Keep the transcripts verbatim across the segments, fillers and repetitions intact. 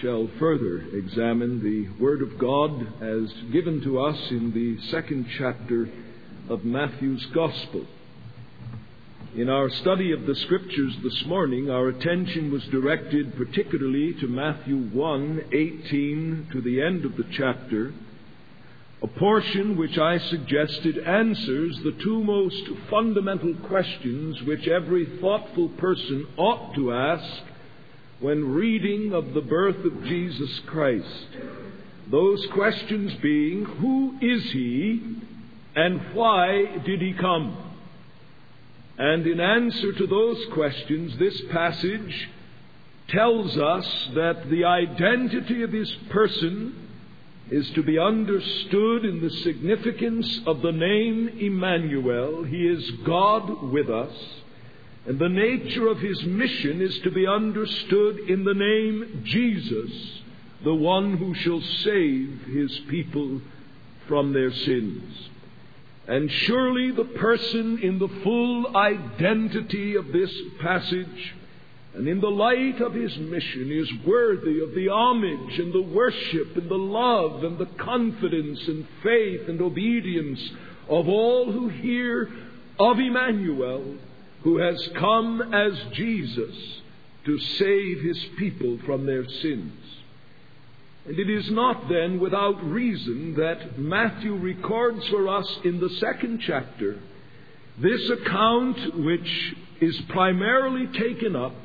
shall further examine the Word of God as given to us in the second chapter of Matthew's Gospel. In our study of the Scriptures this morning, our attention was directed particularly to Matthew one, eighteen to the end of the chapter, a portion which I suggested answers the two most fundamental questions which every thoughtful person ought to ask when reading of the birth of Jesus Christ. Those questions being, who is He and why did He come? And in answer to those questions, this passage tells us that the identity of His person is to be understood in the significance of the name Emmanuel. He is God with us. And the nature of His mission is to be understood in the name Jesus, the one who shall save His people from their sins. And surely the person in the full identity of this passage and in the light of His mission is worthy of the homage and the worship and the love and the confidence and faith and obedience of all who hear of Emmanuel, who has come as Jesus to save His people from their sins. And it is not then without reason that Matthew records for us in the second chapter this account which is primarily taken up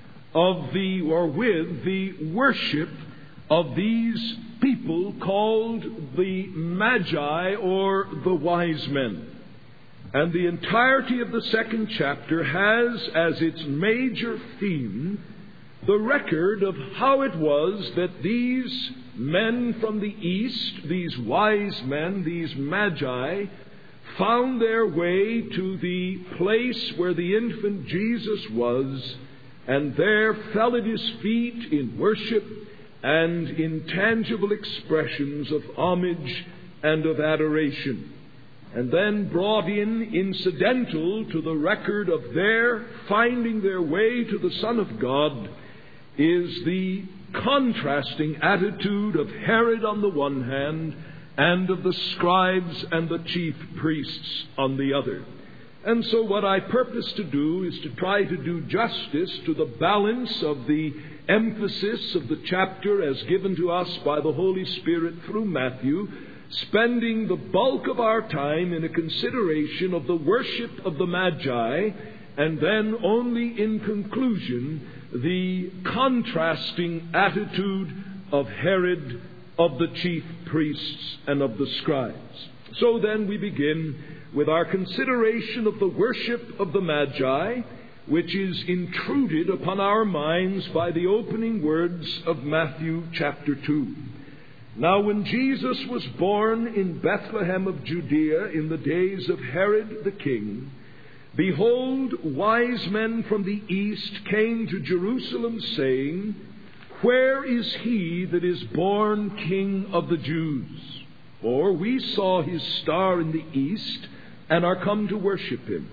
of the, or with the worship of these people called the Magi or the wise men. And the entirety of the second chapter has as its major theme the record of how it was that these men from the east, these wise men, these Magi, found their way to the place where the infant Jesus was, and there fell at His feet in worship and in tangible expressions of homage and of adoration. And then brought in, incidental to the record of their finding their way to the Son of God, is the contrasting attitude of Herod on the one hand and of the scribes and the chief priests on the other. And so what I purpose to do is to try to do justice to the balance of the emphasis of the chapter as given to us by the Holy Spirit through Matthew, spending the bulk of our time in a consideration of the worship of the Magi, and then only in conclusion the contrasting attitude of Herod, of the chief priests, and of the scribes. So then we begin with our consideration of the worship of the Magi, which is intruded upon our minds by the opening words of Matthew chapter two. Now when Jesus was born in Bethlehem of Judea in the days of Herod the king, behold, wise men from the east came to Jerusalem, saying, Where is he that is born King of the Jews? For we saw his star in the east, and are come to worship him.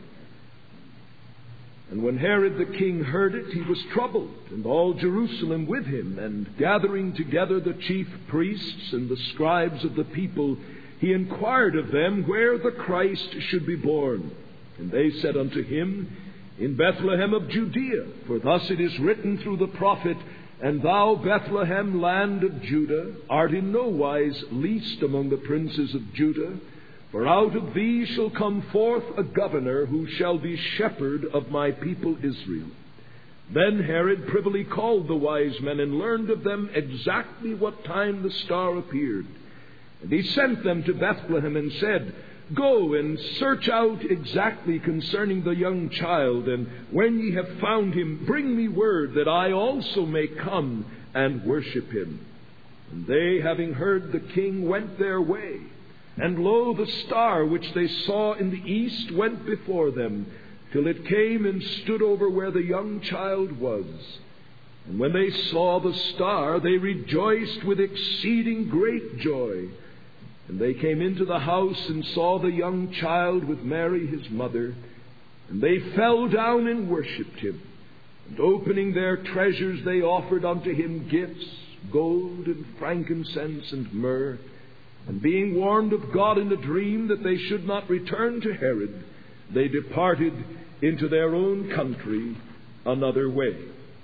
And when Herod the king heard it, he was troubled, and all Jerusalem with him. And gathering together the chief priests and the scribes of the people, he inquired of them where the Christ should be born. And they said unto him, In Bethlehem of Judea, for thus it is written through the prophet, And thou, Bethlehem, land of Judah, art in no wise least among the princes of Judah, for out of thee shall come forth a governor who shall be shepherd of my people Israel. Then Herod privily called the wise men and learned of them exactly what time the star appeared. And he sent them to Bethlehem and said, Go and search out exactly concerning the young child, and when ye have found him, bring me word that I also may come and worship him. And they, having heard the king, went their way. And lo, the star which they saw in the east went before them, till it came and stood over where the young child was. And when they saw the star, they rejoiced with exceeding great joy. And they came into the house and saw the young child with Mary his mother. And they fell down and worshipped him. And opening their treasures, they offered unto him gifts, gold and frankincense and myrrh. And being warned of God in a dream that they should not return to Herod, they departed into their own country another way.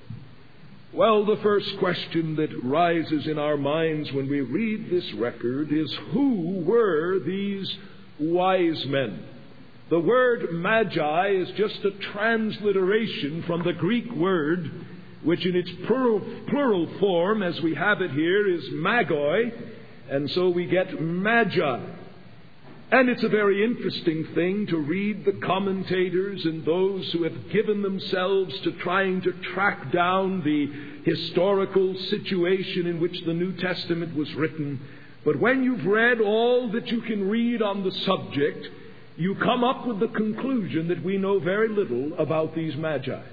Well, the first question that rises in our minds when we read this record is, who were these wise men? The word magi is just a transliteration from the Greek word, which in its plural, plural form, as we have it here, is magoi, and so we get magi. And it's a very interesting thing to read the commentators and those who have given themselves to trying to track down the historical situation in which the New Testament was written. But when you've read all that you can read on the subject, you come up with the conclusion that we know very little about these magi.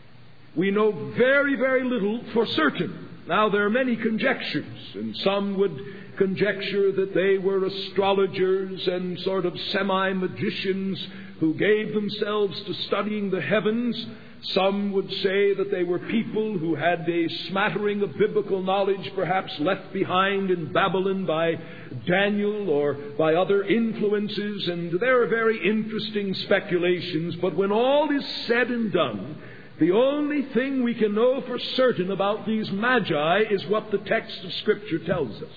We know very, very little for certain. Now, there are many conjectures, and some would conjecture that they were astrologers and sort of semi-magicians who gave themselves to studying the heavens. Some would say that they were people who had a smattering of biblical knowledge, perhaps left behind in Babylon by Daniel or by other influences. And there are very interesting speculations. But when all is said and done, the only thing we can know for certain about these magi is what the text of Scripture tells us.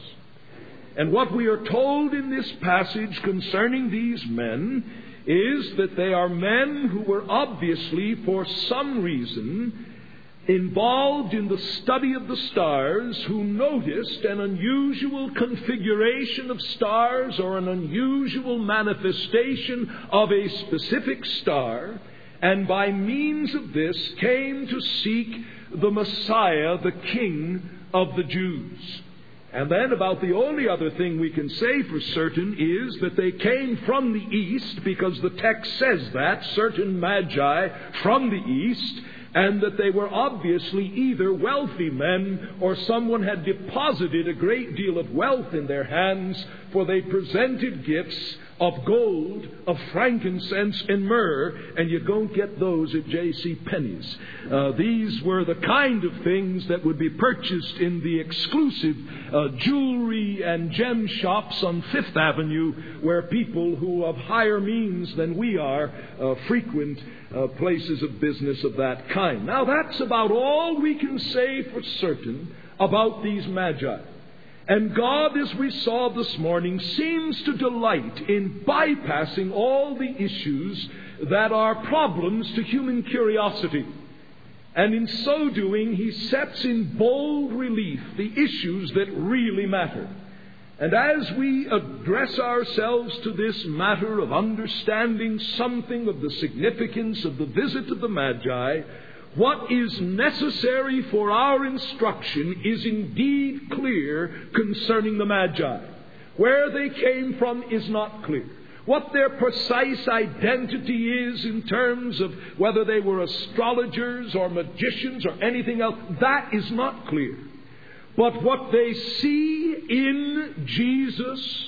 And what we are told in this passage concerning these men is that they are men who were obviously, for some reason, involved in the study of the stars, who noticed an unusual configuration of stars or an unusual manifestation of a specific star, and by means of this came to seek the Messiah, the King of the Jews. And then about the only other thing we can say for certain is that they came from the east, because the text says that, certain magi from the east, and that they were obviously either wealthy men or someone had deposited a great deal of wealth in their hands, for they presented gifts of gold, of frankincense, and myrrh, and you don't get those at J C Penney's. Uh, these were the kind of things that would be purchased in the exclusive uh, jewelry and gem shops on Fifth Avenue, where people who of higher means than we are uh, frequent uh, places of business of that kind. Now, that's about all we can say for certain about these magi. And God, as we saw this morning, seems to delight in bypassing all the issues that are problems to human curiosity. And in so doing, He sets in bold relief the issues that really matter. And as we address ourselves to this matter of understanding something of the significance of the visit of the Magi, what is necessary for our instruction is indeed clear concerning the Magi. Where they came from is not clear. What their precise identity is in terms of whether they were astrologers or magicians or anything else, that is not clear. But what they see in Jesus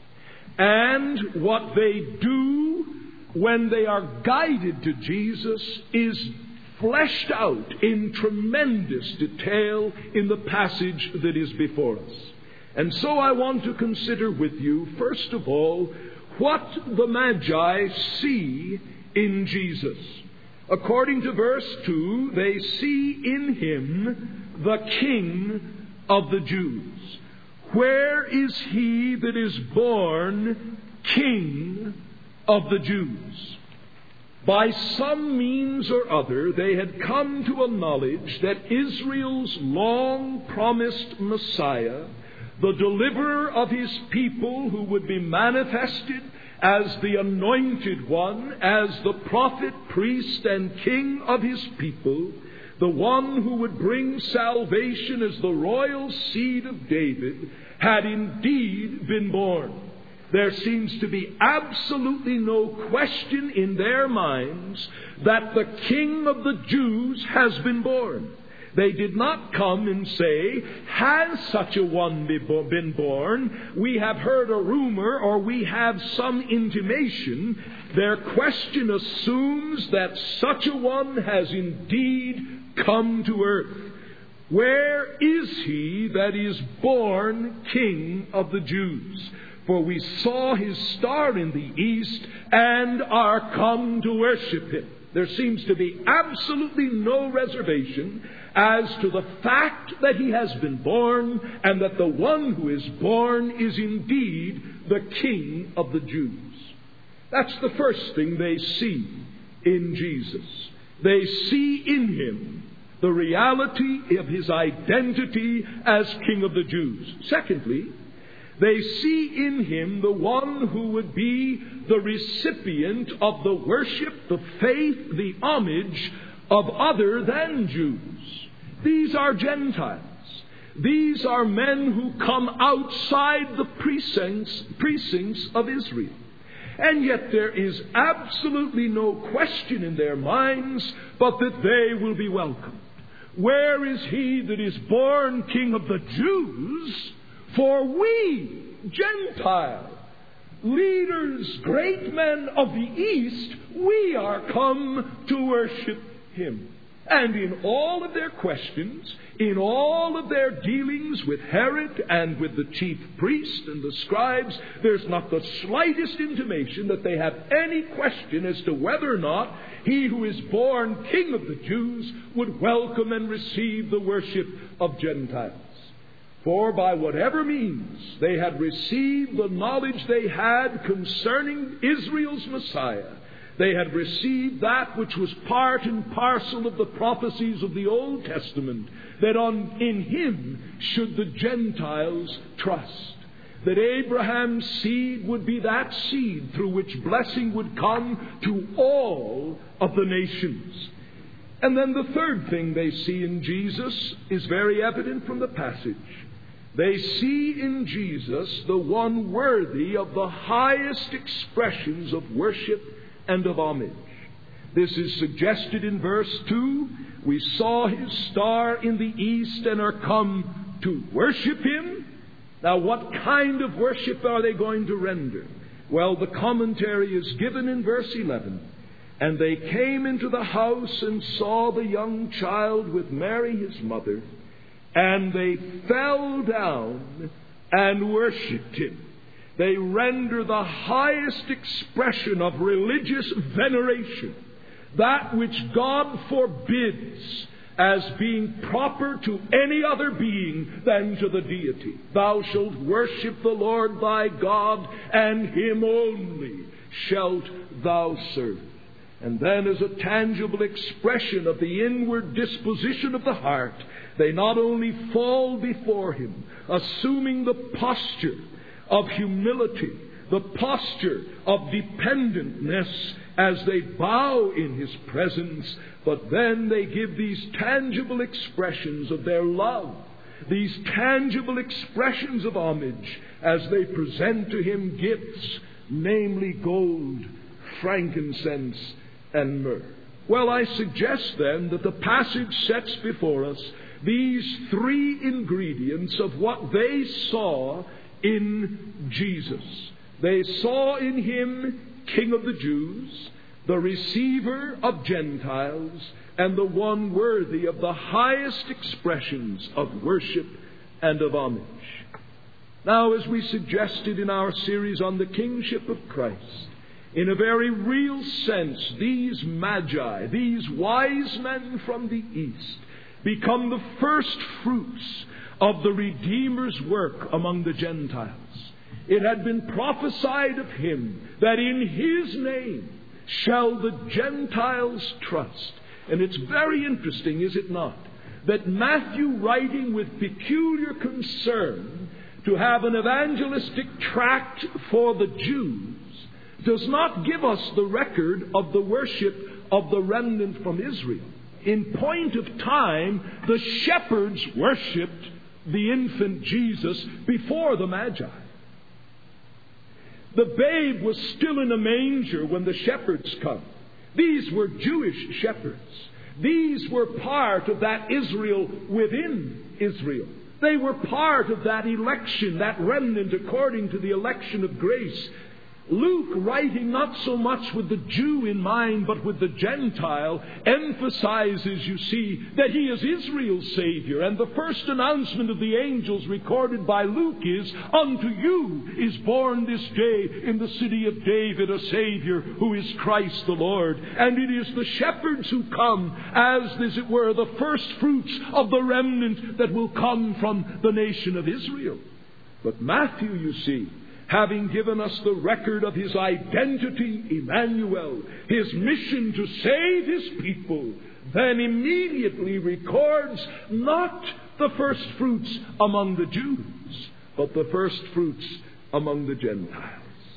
and what they do when they are guided to Jesus is fleshed out in tremendous detail in the passage that is before us. And so I want to consider with you, first of all, what the Magi see in Jesus. According to verse two, they see in Him the King of the Jews. Where is He that is born King of the Jews? By some means or other, they had come to a knowledge that Israel's long-promised Messiah, the deliverer of his people who would be manifested as the anointed one, as the prophet, priest, and king of his people, the one who would bring salvation as the royal seed of David, had indeed been born. There seems to be absolutely no question in their minds that the King of the Jews has been born. They did not come and say, has such a one been born? We have heard a rumor or we have some intimation. Their question assumes that such a one has indeed come to earth. Where is he that is born King of the Jews? For we saw his star in the east and are come to worship him. There seems to be absolutely no reservation as to the fact that he has been born, and that the one who is born is indeed the King of the Jews. That's the first thing they see in Jesus. They see in him the reality of his identity as King of the Jews. Secondly, they see in him the one who would be the recipient of the worship, the faith, the homage of other than Jews. These are Gentiles. These are men who come outside the precincts, precincts of Israel. And yet there is absolutely no question in their minds but that they will be welcomed. Where is he that is born King of the Jews? For we, Gentile leaders, great men of the East, we are come to worship him. And in all of their questions, in all of their dealings with Herod and with the chief priest and the scribes, there's not the slightest intimation that they have any question as to whether or not he who is born King of the Jews would welcome and receive the worship of Gentiles. For by whatever means they had received the knowledge they had concerning Israel's Messiah, they had received that which was part and parcel of the prophecies of the Old Testament, that on, in him should the Gentiles trust. That Abraham's seed would be that seed through which blessing would come to all of the nations. And then the third thing they see in Jesus is very evident from the passage. They see in Jesus the one worthy of the highest expressions of worship and of homage. This is suggested in verse two. We saw his star in the east and are come to worship him. Now, what kind of worship are they going to render? Well, the commentary is given in verse eleven. And they came into the house and saw the young child with Mary his mother, and they fell down and worshipped him. They render the highest expression of religious veneration, that which God forbids as being proper to any other being than to the deity. Thou shalt worship the Lord thy God, and him only shalt thou serve. And then, as a tangible expression of the inward disposition of the heart, they not only fall before him, assuming the posture of humility, the posture of dependentness as they bow in his presence, but then they give these tangible expressions of their love, these tangible expressions of homage as they present to him gifts, namely gold, frankincense, and myrrh. Well, I suggest then that the passage sets before us these three ingredients of what they saw in Jesus. They saw in him King of the Jews, the receiver of Gentiles, and the one worthy of the highest expressions of worship and of homage. Now, as we suggested in our series on the kingship of Christ, in a very real sense, these magi, these wise men from the east, become the first fruits of the Redeemer's work among the Gentiles. It had been prophesied of him that in his name shall the Gentiles trust. And it's very interesting, is it not, that Matthew, writing with peculiar concern to have an evangelistic tract for the Jews, does not give us the record of the worship of the remnant from Israel. In point of time, the shepherds worshipped the infant Jesus before the Magi. The babe was still in a manger when the shepherds come. These were Jewish shepherds. These were part of that Israel within Israel. They were part of that election, that remnant according to the election of grace. Luke, writing not so much with the Jew in mind, but with the Gentile, emphasizes, you see, that he is Israel's Savior. And the first announcement of the angels recorded by Luke is, unto you is born this day in the city of David a Savior, who is Christ the Lord. And it is the shepherds who come as, as it were, the first fruits of the remnant that will come from the nation of Israel. But Matthew, you see, having given us the record of his identity, Emmanuel, his mission to save his people, then immediately records not the first fruits among the Jews, but the first fruits among the Gentiles.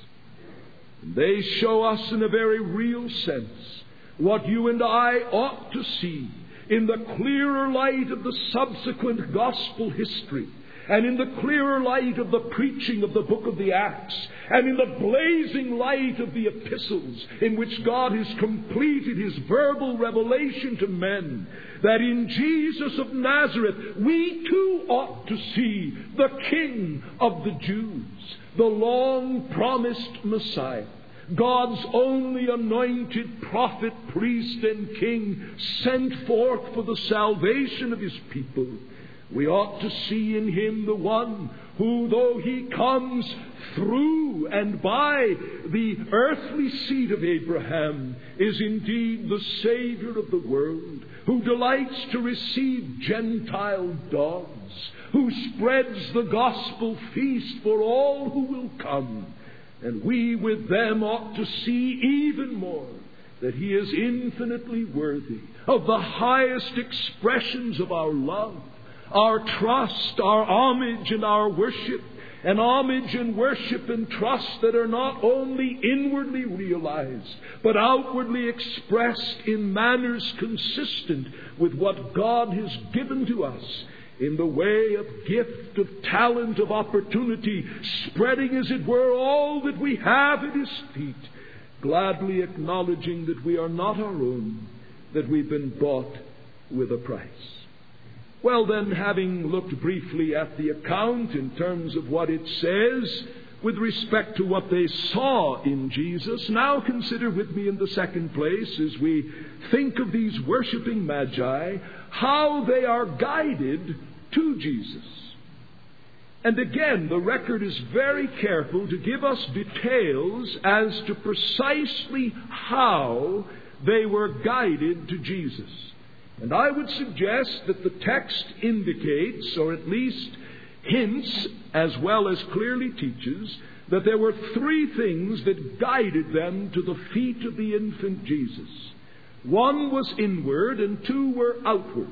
And they show us in a very real sense what you and I ought to see in the clearer light of the subsequent gospel history, and in the clearer light of the preaching of the book of the Acts, and in the blazing light of the epistles in which God has completed his verbal revelation to men, that in Jesus of Nazareth we too ought to see the King of the Jews, the long-promised Messiah, God's only anointed prophet, priest, and king, sent forth for the salvation of his people. We ought to see in him the one who, though he comes through and by the earthly seed of Abraham, is indeed the Savior of the world, who delights to receive Gentile dogs, who spreads the gospel feast for all who will come. And we with them ought to see even more that he is infinitely worthy of the highest expressions of our love, our trust, our homage, and our worship. An homage and worship and trust that are not only inwardly realized, but outwardly expressed in manners consistent with what God has given to us in the way of gift, of talent, of opportunity, spreading, as it were, all that we have at his feet, gladly acknowledging that we are not our own, that we've been bought with a price. Well then, having looked briefly at the account in terms of what it says with respect to what they saw in Jesus, now consider with me in the second place, as we think of these worshiping magi, how they are guided to Jesus. And again, the record is very careful to give us details as to precisely how they were guided to Jesus. And I would suggest that the text indicates, or at least hints, as well as clearly teaches, that there were three things that guided them to the feet of the infant Jesus. One was inward and two were outward.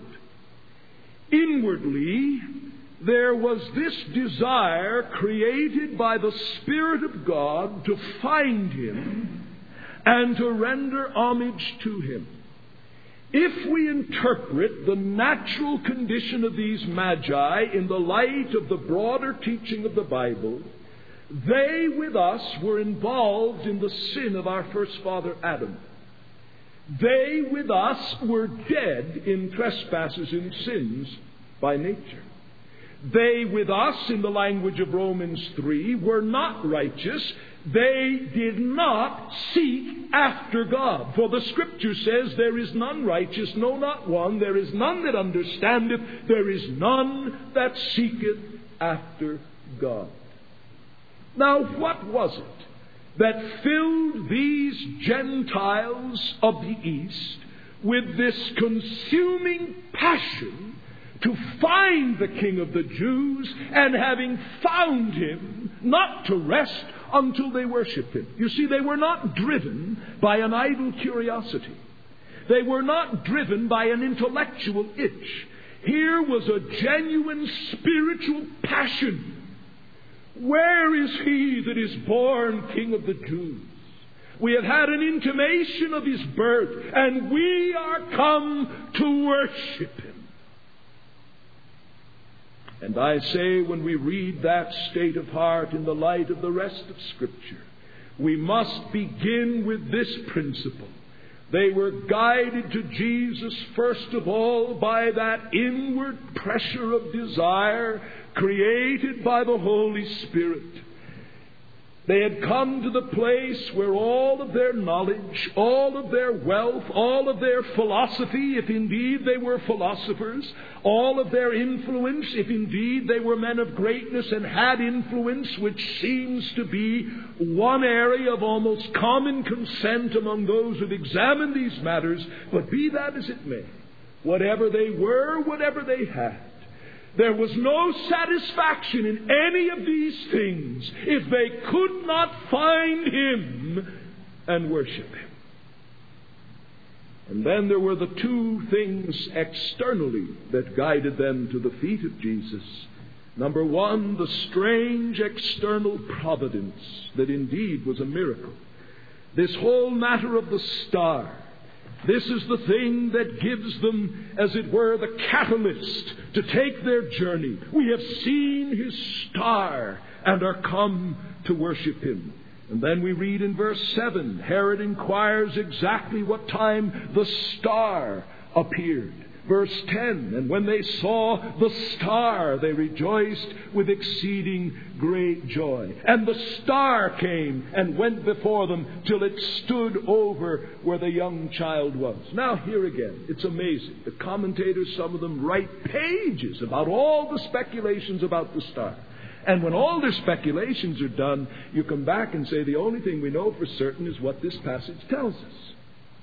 Inwardly, there was this desire created by the Spirit of God to find him and to render homage to him. If we interpret the natural condition of these magi in the light of the broader teaching of the Bible, they with us were involved in the sin of our first father Adam. They with us were dead in trespasses and sins by nature. They with us, in the language of Romans three, were not righteous. They did not seek after God. For the Scripture says, there is none righteous, no, not one. There is none that understandeth. There is none that seeketh after God. Now, what was it that filled these Gentiles of the East with this consuming passion to find the King of the Jews, and having found him, not to rest until they worship him? You see, they were not driven by an idle curiosity. They were not driven by an intellectual itch. Here was a genuine spiritual passion. Where is he that is born King of the Jews? We have had an intimation of his birth, and we are come to worship him. And I say, when we read that state of heart in the light of the rest of Scripture, we must begin with this principle. They were guided to Jesus, first of all, by that inward pressure of desire created by the Holy Spirit. They had come to the place where all of their knowledge, all of their wealth, all of their philosophy, if indeed they were philosophers, all of their influence, if indeed they were men of greatness and had influence, which seems to be one area of almost common consent among those who've examined these matters, but be that as it may, whatever they were, whatever they had, there was no satisfaction in any of these things if they could not find Him and worship Him. And then there were the two things externally that guided them to the feet of Jesus. Number one, the strange external providence that indeed was a miracle. This whole matter of the star. This is the thing that gives them, as it were, the catalyst to take their journey. We have seen His star and are come to worship Him. And then we read in verse seven, Herod inquires exactly what time the star appeared. Verse ten, and when they saw the star, they rejoiced with exceeding great joy. And the star came and went before them till it stood over where the young child was. Now here again, it's amazing. The commentators, some of them, write pages about all the speculations about the star. And when all their speculations are done, you come back and say the only thing we know for certain is what this passage tells us.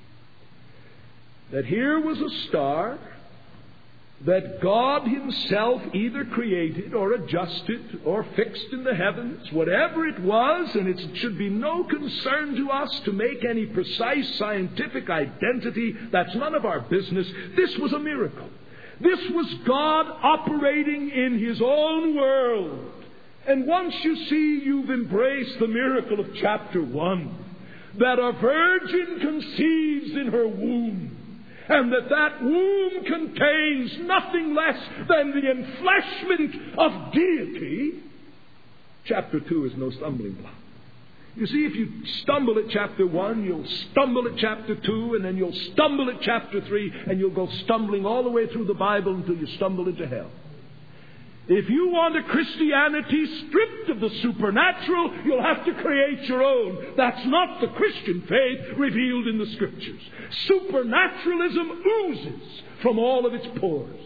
That here was a star that God Himself either created or adjusted or fixed in the heavens, whatever it was, and it should be no concern to us to make any precise scientific identity. That's none of our business. This was a miracle. This was God operating in His own world. And once you see you've embraced the miracle of chapter one, that a virgin conceives in her womb, and that that womb contains nothing less than the enfleshment of deity, chapter two is no stumbling block. You see, if you stumble at chapter one, you'll stumble at chapter two, and then you'll stumble at chapter three, and you'll go stumbling all the way through the Bible until you stumble into hell. If you want a Christianity stripped of the supernatural, you'll have to create your own. That's not the Christian faith revealed in the Scriptures. Supernaturalism oozes from all of its pores.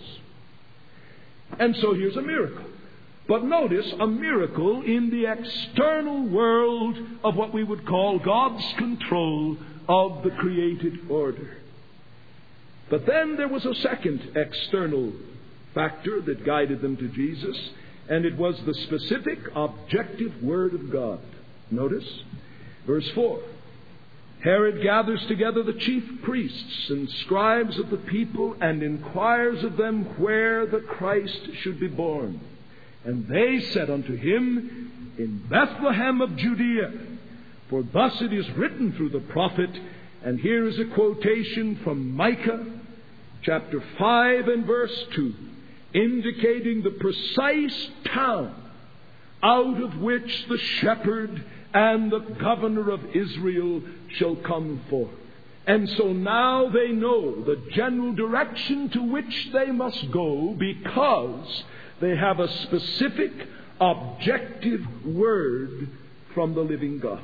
And so here's a miracle. But notice, a miracle in the external world of what we would call God's control of the created order. But then there was a second external factor that guided them to Jesus, and it was the specific, objective Word of God. Notice, verse four. Herod gathers together the chief priests and scribes of the people and inquires of them where the Christ should be born. And they said unto him, In Bethlehem of Judea. For thus it is written through the prophet, and here is a quotation from Micah, chapter five and verse two, indicating the precise town out of which the shepherd and the governor of Israel shall come forth. And so now they know the general direction to which they must go, because they have a specific, objective word from the living God.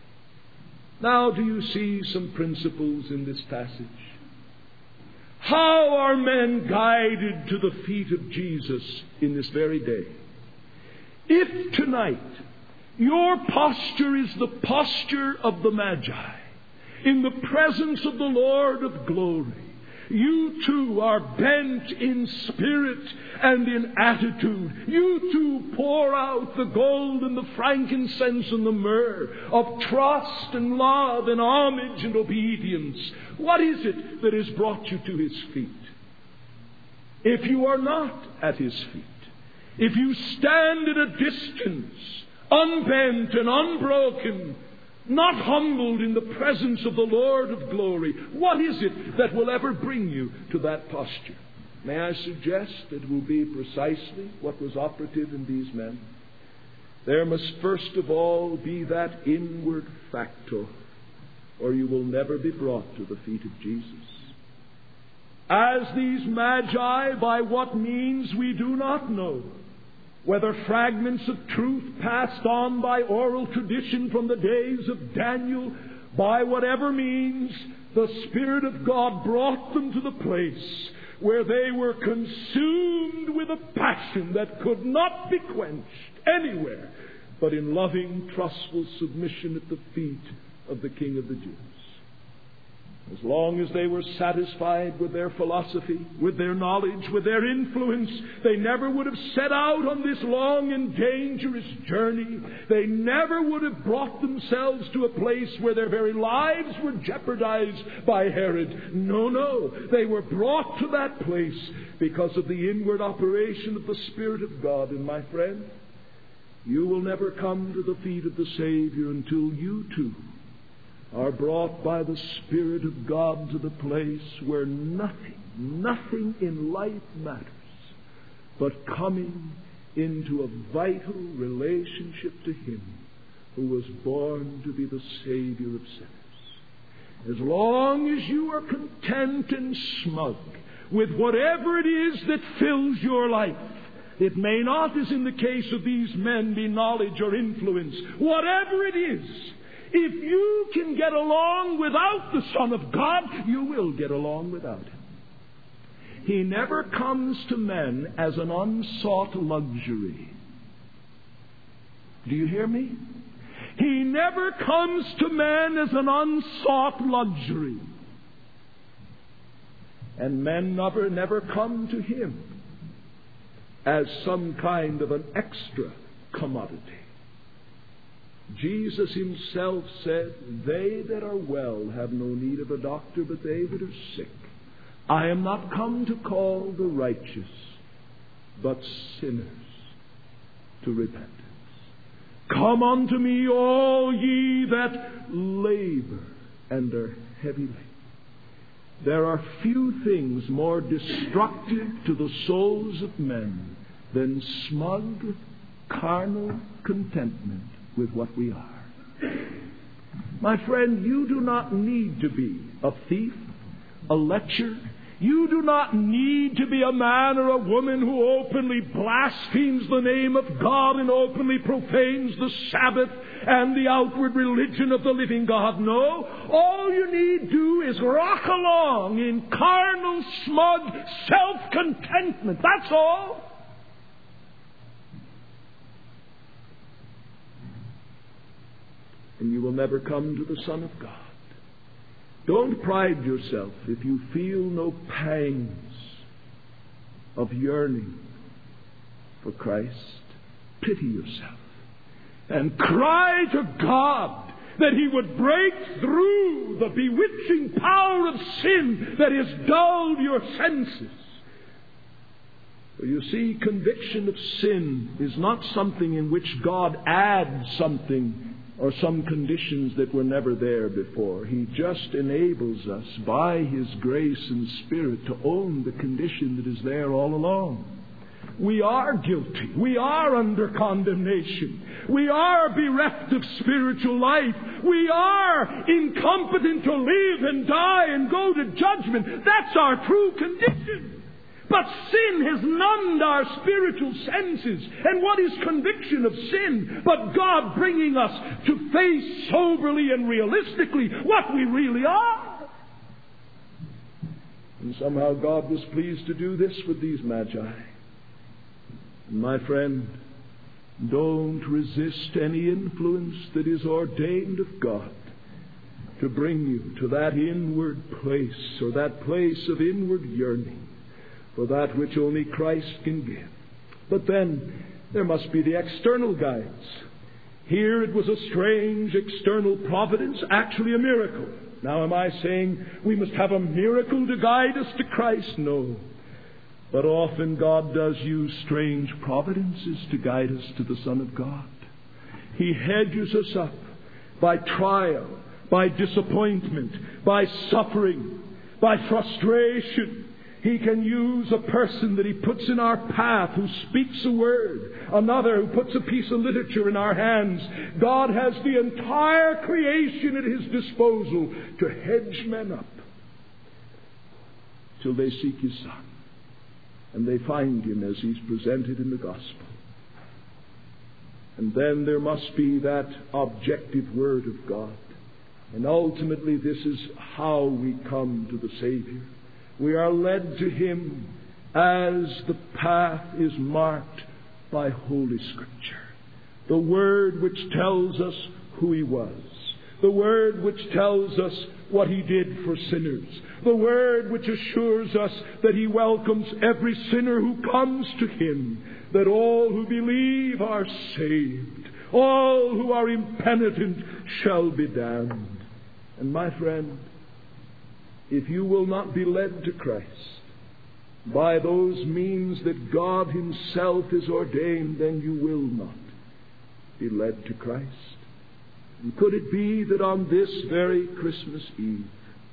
Now, do you see some principles in this passage? How are men guided to the feet of Jesus in this very day? If tonight your posture is the posture of the Magi, in the presence of the Lord of glory, you too are bent in spirit and in attitude. You too pour out the gold and the frankincense and the myrrh of trust and love and homage and obedience. What is it that has brought you to His feet? If you are not at His feet, if you stand at a distance, unbent and unbroken, not humbled in the presence of the Lord of glory, what is it that will ever bring you to that posture? May I suggest that it will be precisely what was operative in these men? There must first of all be that inward factor, or you will never be brought to the feet of Jesus. As these Magi, by what means we do not know, whether fragments of truth passed on by oral tradition from the days of Daniel, by whatever means, the Spirit of God brought them to the place where they were consumed with a passion that could not be quenched anywhere but in loving, trustful submission at the feet of the King of the Jews. As long as they were satisfied with their philosophy, with their knowledge, with their influence, they never would have set out on this long and dangerous journey. They never would have brought themselves to a place where their very lives were jeopardized by Herod. No, no. They were brought to that place because of the inward operation of the Spirit of God. And my friend, you will never come to the feet of the Savior until you too are brought by the Spirit of God to the place where nothing, nothing in life matters but coming into a vital relationship to Him who was born to be the Savior of sinners. As long as you are content and smug with whatever it is that fills your life, it may not, as in the case of these men, be knowledge or influence. Whatever it is, if you can get along without the Son of God, you will get along without Him. He never comes to men as an unsought luxury. Do you hear me? He never comes to men as an unsought luxury. And men never, never come to Him as some kind of an extra commodity. Jesus Himself said, "They that are well have no need of a doctor, but they that are sick. I am not come to call the righteous, but sinners to repentance. Come unto me, all ye that labor and are heavy laden." There are few things more destructive to the souls of men than smug, carnal contentment with what we are. My friend, you do not need to be a thief, a lecher. You do not need to be a man or a woman who openly blasphemes the name of God and openly profanes the Sabbath and the outward religion of the living God. No, all you need do is rock along in carnal, smug self-contentment. That's all. And you will never come to the Son of God. Don't pride yourself if you feel no pangs of yearning for Christ. Pity yourself and cry to God that He would break through the bewitching power of sin that has dulled your senses. For you see, conviction of sin is not something in which God adds something or some conditions that were never there before. He just enables us by His grace and Spirit to own the condition that is there all along. We are guilty. We are under condemnation. We are bereft of spiritual life. We are incompetent to live and die and go to judgment. That's our true condition. But sin has numbed our spiritual senses. And what is conviction of sin but God bringing us to face soberly and realistically what we really are? And somehow God was pleased to do this with these magi. My friend, don't resist any influence that is ordained of God to bring you to that inward place or that place of inward yearning for that which only Christ can give. But then there must be the external guides. Here it was a strange external providence, actually a miracle. Now am I saying we must have a miracle to guide us to Christ? No. But often God does use strange providences to guide us to the Son of God. He hedges us up by trial, by disappointment, by suffering, by frustration. He can use a person that He puts in our path who speaks a word, another who puts a piece of literature in our hands. God has the entire creation at His disposal to hedge men up till they seek His Son and they find Him as He's presented in the Gospel. And then there must be that objective Word of God. And ultimately this is how we come to the Savior. We are led to Him as the path is marked by Holy Scripture. The Word which tells us who He was. The Word which tells us what He did for sinners. The Word which assures us that He welcomes every sinner who comes to Him. That all who believe are saved. All who are impenitent shall be damned. And my friend, if you will not be led to Christ by those means that God Himself has ordained, then you will not be led to Christ. And could it be that on this very Christmas Eve,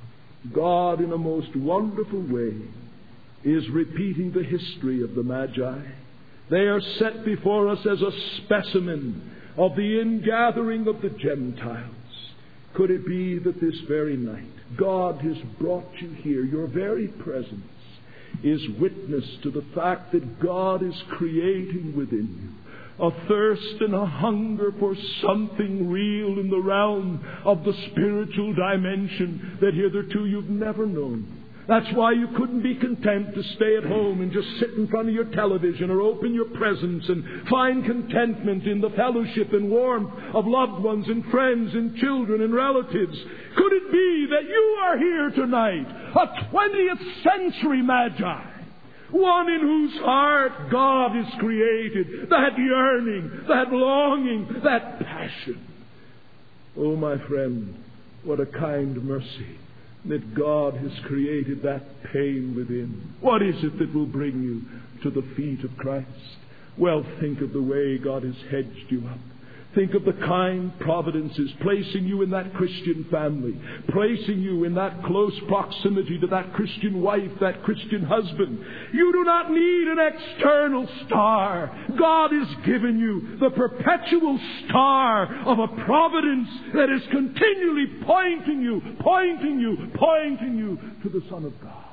God in a most wonderful way is repeating the history of the Magi? They are set before us as a specimen of the ingathering of the Gentiles. Could it be that this very night God has brought you here? Your very presence is witness to the fact that God is creating within you a thirst and a hunger for something real in the realm of the spiritual dimension that hitherto you've never known. That's why you couldn't be content to stay at home and just sit in front of your television or open your presents and find contentment in the fellowship and warmth of loved ones and friends and children and relatives. Could it be that you are here tonight, a twentieth century Magi, one in whose heart God is created, that yearning, that longing, that passion? Oh, my friend, what a kind mercy that God has created that pain within. What is it that will bring you to the feet of Christ? Well, think of the way God has hedged you up. Think of the kind providences placing you in that Christian family, placing you in that close proximity to that Christian wife, that Christian husband. You do not need an external star. God has given you the perpetual star of a providence that is continually pointing you, pointing you, pointing you to the Son of God.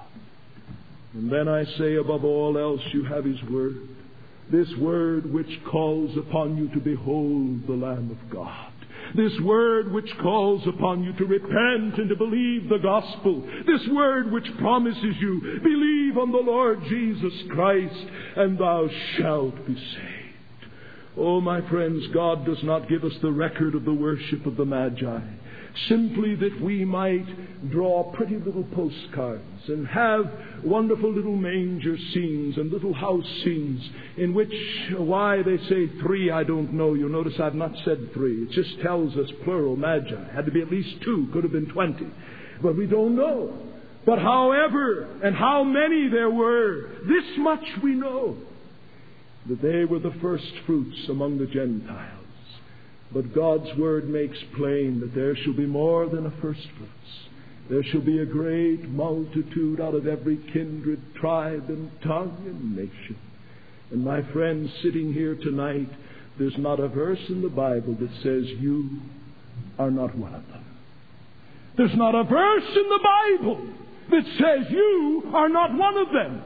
And then I say, above all else, you have His Word. This Word which calls upon you to behold the Lamb of God. This Word which calls upon you to repent and to believe the gospel. This Word which promises you, believe on the Lord Jesus Christ, and thou shalt be saved. Oh, my friends, God does not give us the record of the worship of the Magi simply that we might draw pretty little postcards and have wonderful little manger scenes and little house scenes in which, why they say three, I don't know. You'll notice I've not said three. It just tells us plural, Magi. Had to be at least two, could have been twenty. But we don't know. But however and how many there were, this much we know, that they were the first fruits among the Gentiles. But God's Word makes plain that there shall be more than a first fruits. There shall be a great multitude out of every kindred, tribe, and tongue and nation. And my friends, sitting here tonight, there's not a verse in the Bible that says you are not one of them. There's not a verse in the Bible that says you are not one of them.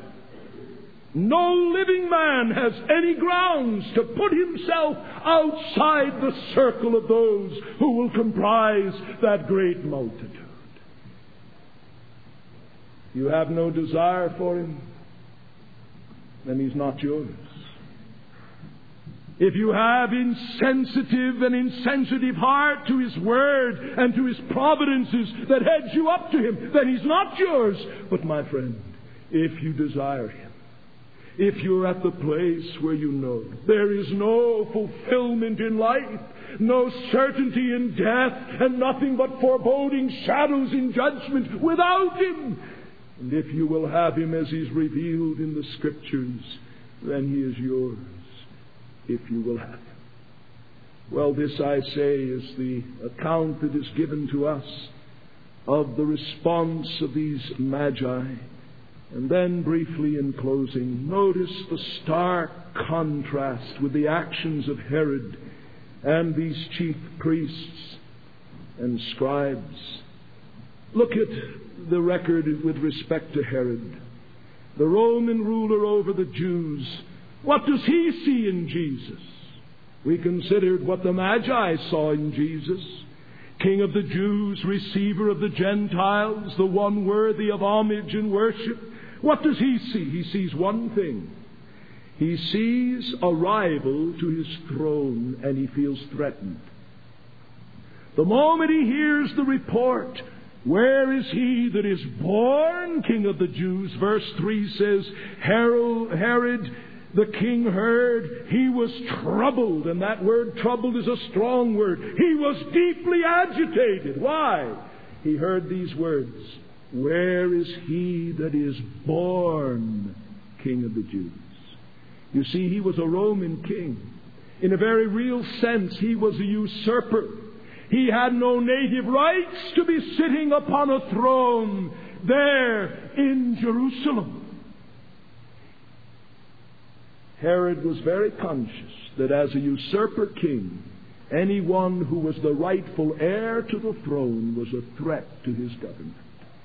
No living man has any grounds to put himself outside the circle of those who will comprise that great multitude. You have no desire for Him, then He's not yours. If you have insensitive and insensitive heart to His Word and to His providences that heads you up to Him, then He's not yours. But my friend, if you desire Him, if you're at the place where you know there is no fulfillment in life, no certainty in death, and nothing but foreboding shadows in judgment without Him, and if you will have Him as He's revealed in the Scriptures, then He is yours, if you will have Him. Well, this, I say, is the account that is given to us of the response of these Magi. And then briefly in closing, notice the stark contrast with the actions of Herod and these chief priests and scribes. Look at the record with respect to Herod, the Roman ruler over the Jews. What does he see in Jesus? We considered what the Magi saw in Jesus. King of the Jews, receiver of the Gentiles, the one worthy of homage and worship. What does he see? He sees one thing. He sees a rival to his throne, and he feels threatened. The moment he hears the report, where is he that is born King of the Jews? Verse three says, Herod the king heard, he was troubled. And that word troubled is a strong word. He was deeply agitated. Why? He heard these words, where is he that is born King of the Jews? You see, he was a Roman king. In a very real sense, he was a usurper. He had no native rights to be sitting upon a throne there in Jerusalem. Herod was very conscious that as a usurper king, anyone who was the rightful heir to the throne was a threat to his government.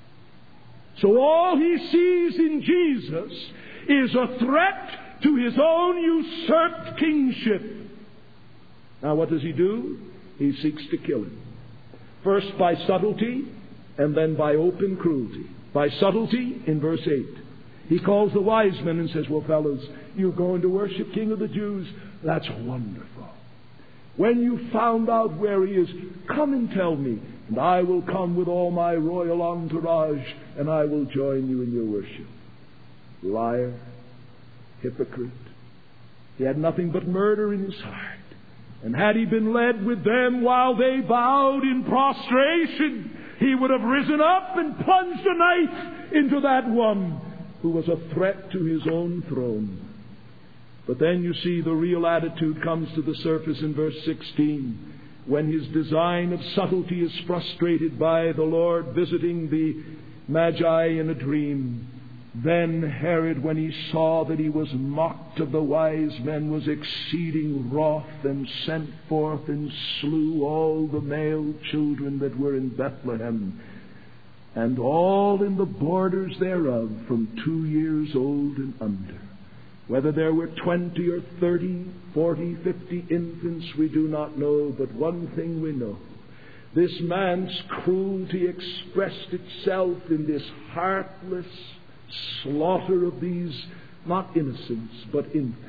So all he sees in Jesus is a threat to his own usurped kingship. Now what does he do? He seeks to kill him. First by subtlety, and then by open cruelty. By subtlety, in verse eight. He calls the wise men and says, well, fellows, you're going to worship King of the Jews? That's wonderful. When you found out where he is, come and tell me, and I will come with all my royal entourage, and I will join you in your worship. Liar, hypocrite. He had nothing but murder in his heart. And had he been led with them while they bowed in prostration, he would have risen up and plunged a knife into that one who was a threat to his own throne. But then you see the real attitude comes to the surface in verse sixteen, when his design of subtlety is frustrated by the Lord visiting the Magi in a dream. Then Herod, when he saw that he was mocked of the wise men, was exceeding wroth, and sent forth and slew all the male children that were in Bethlehem, and all in the borders thereof, from two years old and under. Whether there were twenty or thirty, forty, fifty infants, we do not know, but one thing we know. This man's cruelty expressed itself in this heartless slaughter of these, not innocents, but infants.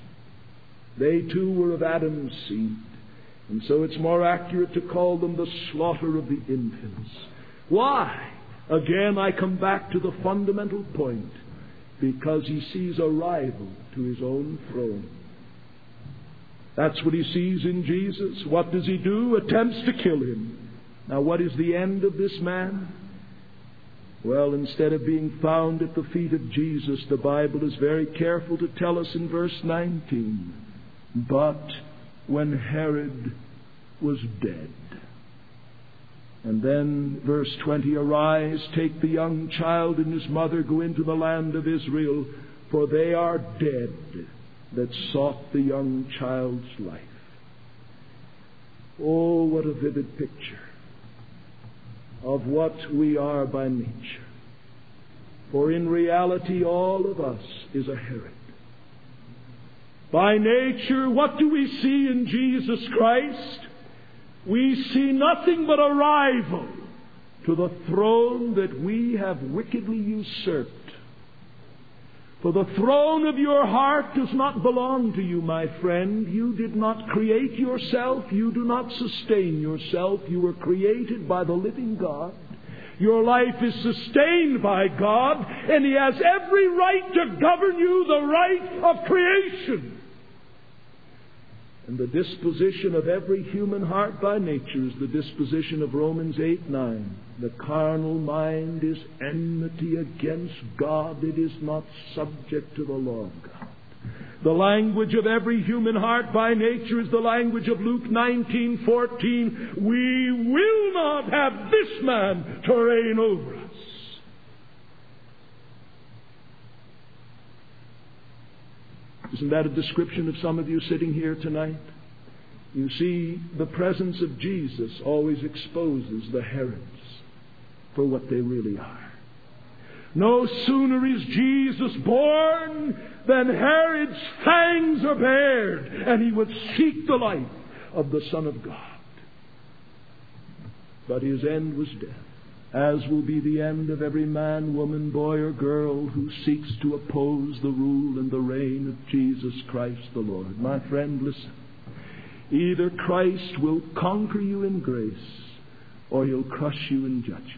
They too were of Adam's seed, and so it's more accurate to call them the slaughter of the infants. Why? Again, I come back to the fundamental point. Because he sees a rival to his own throne. That's what he sees in Jesus. What does he do? Attempts to kill him. Now, what is the end of this man? Well, instead of being found at the feet of Jesus, the Bible is very careful to tell us in verse nineteen, but when Herod was dead. And then, verse twenty, arise, take the young child and his mother, go into the land of Israel, for they are dead that sought the young child's life. Oh, what a vivid picture of what we are by nature. For in reality, all of us is a Herod. By nature, what do we see in Jesus Christ? We see nothing but a rival to the throne that we have wickedly usurped. For the throne of your heart does not belong to you, my friend. You did not create yourself. You do not sustain yourself. You were created by the living God. Your life is sustained by God, and He has every right to govern you, the right of creation. And the disposition of every human heart by nature is the disposition of Romans eight nine. The carnal mind is enmity against God. It is not subject to the law of God. The language of every human heart by nature is the language of Luke nineteen fourteen. We will not have this man to reign over us. Isn't that a description of some of you sitting here tonight? You see, the presence of Jesus always exposes the Herods for what they really are. No sooner is Jesus born than Herod's fangs are bared, and he would seek the life of the Son of God. But his end was death, as will be the end of every man, woman, boy, or girl who seeks to oppose the rule and the reign of Jesus Christ the Lord. My friend, listen. Either Christ will conquer you in grace, or he'll crush you in judgment.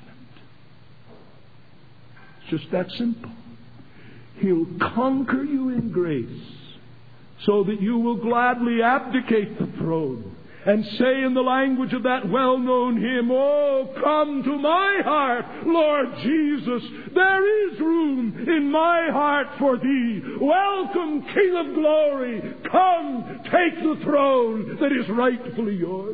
It's just that simple. He'll conquer you in grace, so that you will gladly abdicate the throne and say in the language of that well-known hymn, "Oh, come to my heart, Lord Jesus. There is room in my heart for thee. Welcome, King of glory. Come, take the throne that is rightfully yours."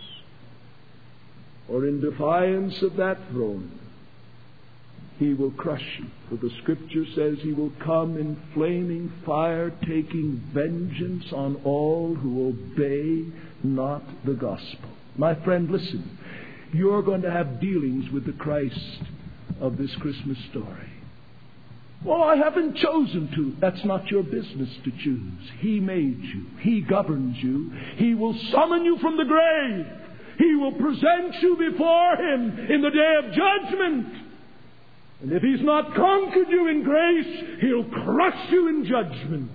Or in defiance of that throne, he will crush you. For the Scripture says he will come in flaming fire, taking vengeance on all who obey not the gospel. My friend, listen. You're going to have dealings with the Christ of this Christmas story. Well, I haven't chosen to. That's not your business to choose. He made you. He governs you. He will summon you from the grave. He will present you before him in the day of judgment. And if he's not conquered you in grace, he'll crush you in judgment.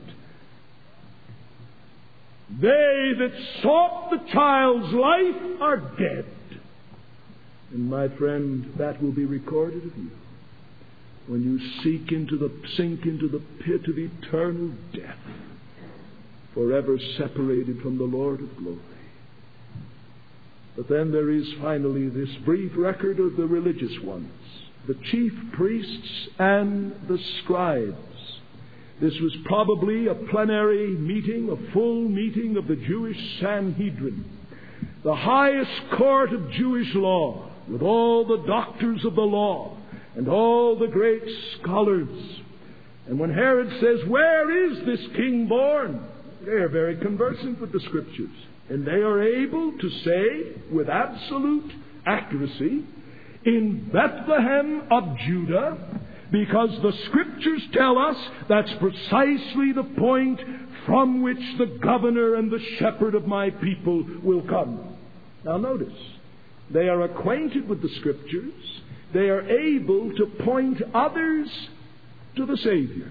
They that sought the child's life are dead. And my friend, that will be recorded of you when you seek into the, sink into the pit of eternal death, forever separated from the Lord of glory. But then there is finally this brief record of the religious ones, the chief priests and the scribes. This was probably a plenary meeting, a full meeting of the Jewish Sanhedrin, the highest court of Jewish law, with all the doctors of the law and all the great scholars. And when Herod says, "Where is this king born?" they are very conversant with the Scriptures, and they are able to say with absolute accuracy, "In Bethlehem of Judah," because the Scriptures tell us that's precisely the point from which the governor and the shepherd of my people will come. Now notice, they are acquainted with the Scriptures. They are able to point others to the Savior.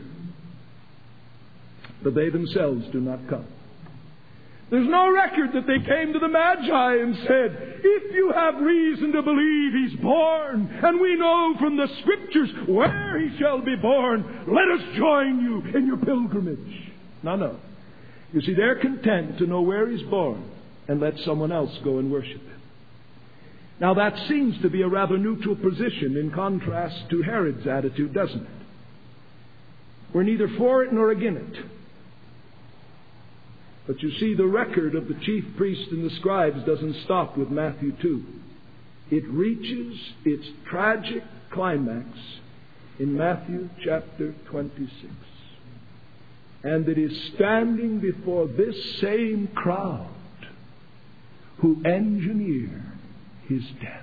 But they themselves do not come. There's no record that they came to the Magi and said, "If you have reason to believe he's born, and we know from the Scriptures where he shall be born, let us join you in your pilgrimage." No, no. You see, they're content to know where he's born and let someone else go and worship him. Now that seems to be a rather neutral position in contrast to Herod's attitude, doesn't it? We're neither for it nor against it. But you see, the record of the chief priests and the scribes doesn't stop with Matthew two. It reaches its tragic climax in Matthew chapter twenty-six. And it is standing before this same crowd who engineer his death.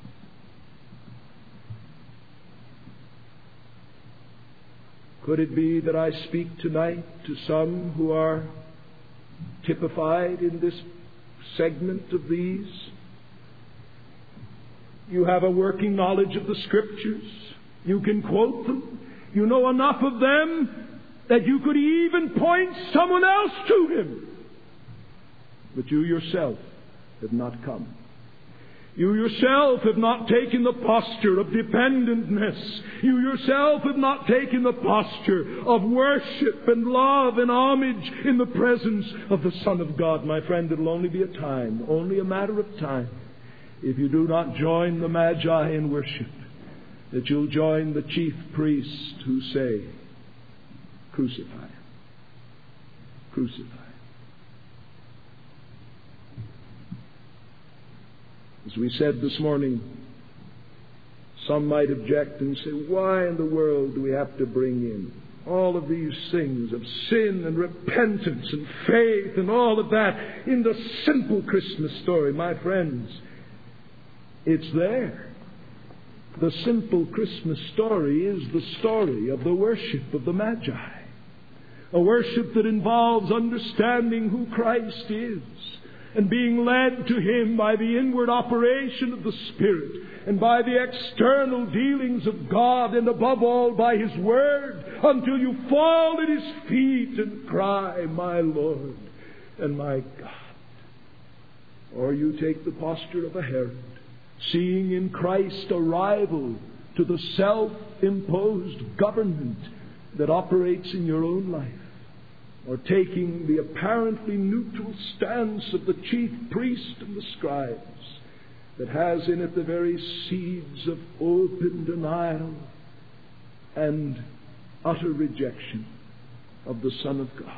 Could it be that I speak tonight to some who are typified in this segment of these? You have a working knowledge of the Scriptures. You can quote them. You know enough of them that you could even point someone else to him. But you yourself have not come. You yourself have not taken the posture of dependentness. You yourself have not taken the posture of worship and love and homage in the presence of the Son of God. My friend, it'll only be a time, only a matter of time, if you do not join the Magi in worship, that you'll join the chief priests who say, "Crucify him. Crucify him." As we said this morning, some might object and say, "Why in the world do we have to bring in all of these things of sin and repentance and faith and all of that in the simple Christmas story?" My friends, it's there. The simple Christmas story is the story of the worship of the Magi. A worship that involves understanding who Christ is and being led to Him by the inward operation of the Spirit and by the external dealings of God, and above all by His Word, until you fall at His feet and cry, "My Lord and my God." Or you take the posture of a Herod, seeing in Christ a rival to the self-imposed government that operates in your own life. Or taking the apparently neutral stance of the chief priest and the scribes that has in it the very seeds of open denial and utter rejection of the Son of God.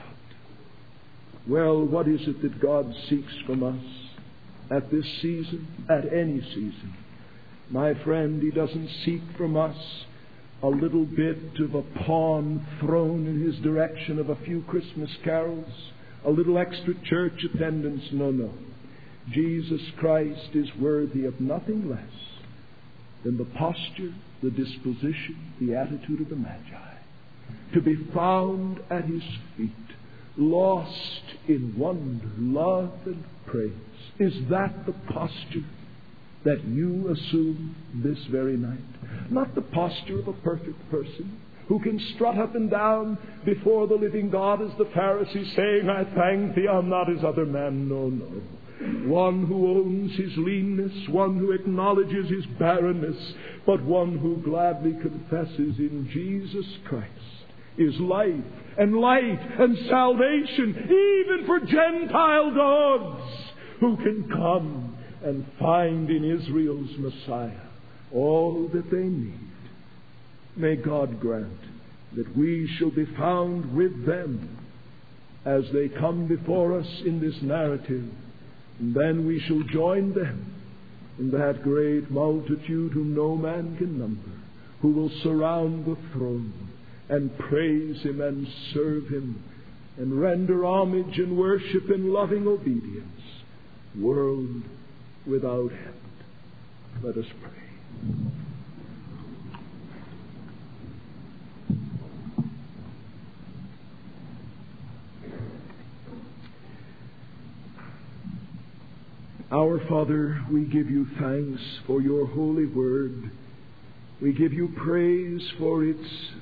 Well, what is it that God seeks from us at this season, at any season? My friend, He doesn't seek from us a little bit of a pawn thrown in His direction of a few Christmas carols, a little extra church attendance. No, no. Jesus Christ is worthy of nothing less than the posture, the disposition, the attitude of the Magi. To be found at His feet, lost in wonder, love, and praise. Is that the posture that you assume this very night? Not the posture of a perfect person who can strut up and down before the living God as the Pharisee, saying, "I thank Thee, I'm not as other men." No, no. One who owns his leanness, one who acknowledges his barrenness, but one who gladly confesses in Jesus Christ is life and light and salvation, even for Gentile gods who can come and find in Israel's Messiah all that they need. May God grant that we shall be found with them as they come before us in this narrative, and then we shall join them in that great multitude whom no man can number, who will surround the throne and praise Him and serve Him and render homage and worship in loving obedience, world without end. Let us pray. Our Father, we give You thanks for Your holy word. We give You praise for its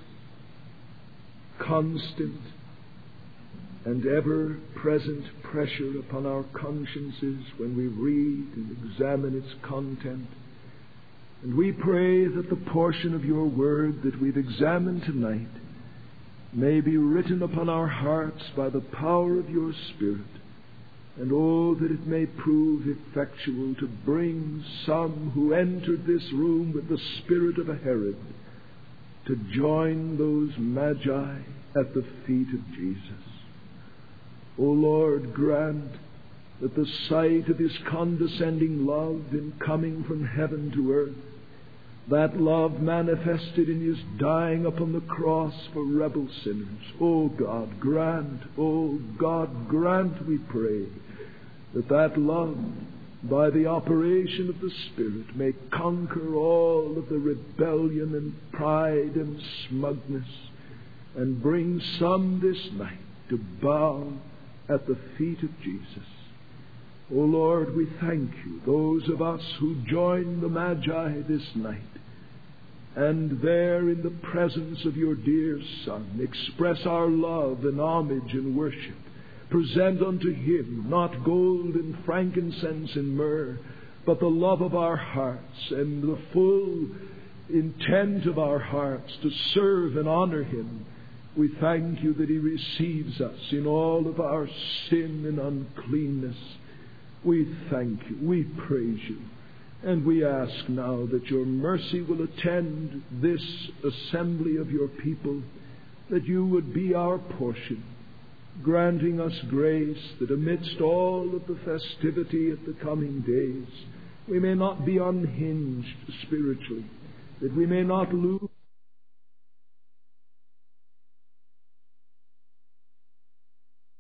constant and ever-present pressure upon our consciences when we read and examine its content. And we pray that the portion of Your word that we've examined tonight may be written upon our hearts by the power of Your Spirit, and oh, that it may prove effectual to bring some who entered this room with the spirit of a Herod to join those Magi at the feet of Jesus. O Lord, grant that the sight of His condescending love in coming from heaven to earth, that love manifested in His dying upon the cross for rebel sinners, O God, grant, O God, grant, we pray, that that love, by the operation of the Spirit, may conquer all of the rebellion and pride and smugness, and bring some this night to bow at the feet of Jesus. O Lord, we thank You, those of us who join the Magi this night, and there in the presence of Your dear Son express our love and homage and worship. Present unto Him not gold and frankincense and myrrh, but the love of our hearts and the full intent of our hearts to serve and honor Him. We thank You that He receives us in all of our sin and uncleanness. We thank You, we praise You, and we ask now that Your mercy will attend this assembly of Your people, that You would be our portion, granting us grace that amidst all of the festivity of the coming days, we may not be unhinged spiritually, that we may not lose